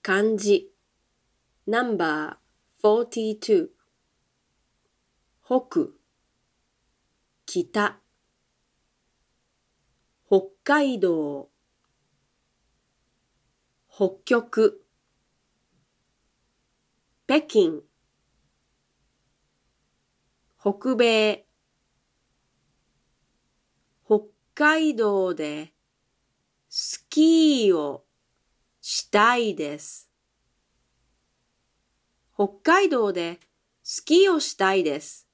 漢字 No.42 北、北、北海道、北極、北京、北米、北海道でスキーをしたいです。北海道でスキーをしたいです。